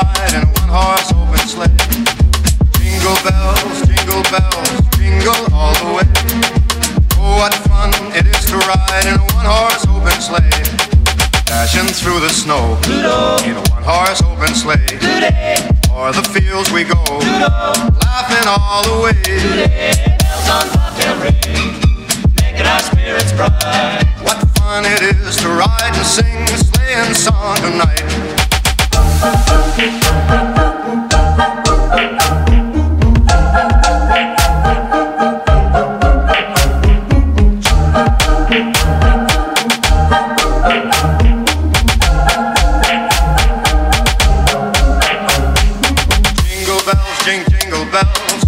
ride in a one-horse open sleigh. Jingle bells, jingle all the way. Oh, what fun it is to ride in a one-horse open sleigh. Dashing through the snow in a one-horse open sleigh. O'er the fields we go, laughing all the way. Bells on bobtail ring, making our spirits bright. What fun it is to ride and sing a sleighing song tonight. Jingle bells, jingle bells,